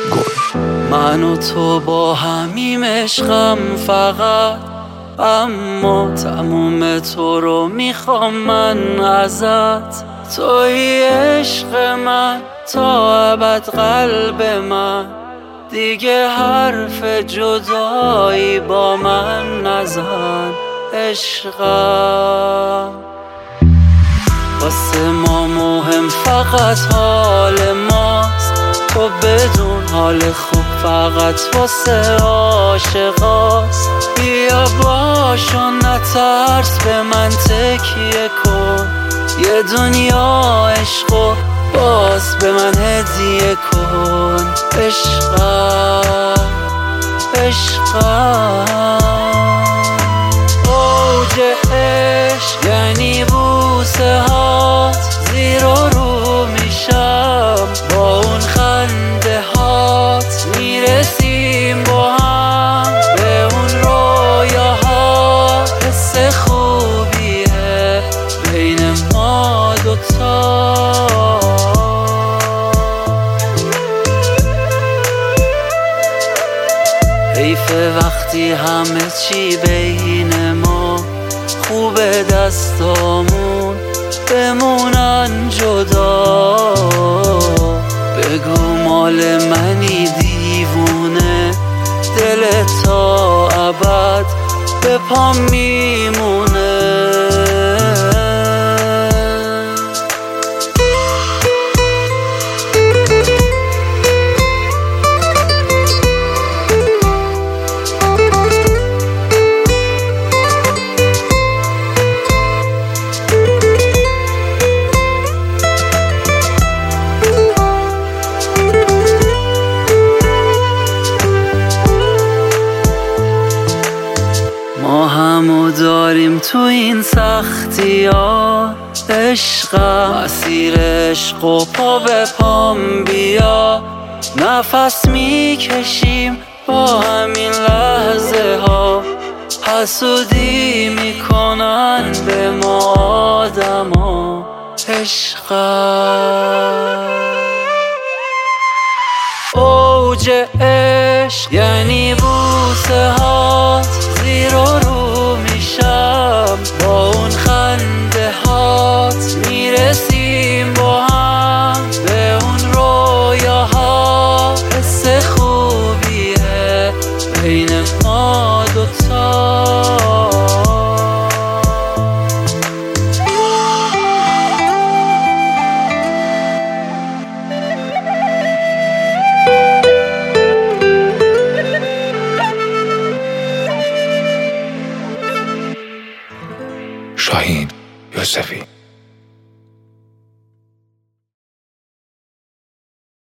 گل. من و تو با همیم عشقم فقط، اما تموم تو رو میخوام من ازت. توی عشق من تا ابد قلب من، دیگه حرف جدایی با من نزن. عشقم واسه ما مهم فقط حال ماست، تو بدون حال خوب فقط واسه عاشقاست. بیا باش و نترس، به من تکیه کن، یه دنیا عشق و باز به من هدیه کن. عشقم اوج عشق یعنی بوسه هات، زیر و رو میشم با اون خنده هات، میرسیم با هم به اون رویاها. حس خوبیه بین ما دوتا، حیفه وقتی همه چی بین ما خوبه، دستامون بمونن جدا. بگو مال منی دیوونه، دل تا ابد به پام میمونه. ما همو داریم تو این سختی ها، عشقم مسیر عشق و پا به پام بیا. نفس میکشیم با همین لحظه ها، حسودی میکنن به ما آدم ها. عشقم اوج عشق یعنی بوسه هات، زیر و رو میشم با اون خنده هات، میرسیم با هم به اون رویاها. حس خوبیه بین ما دوتا. شاهین یوسفی.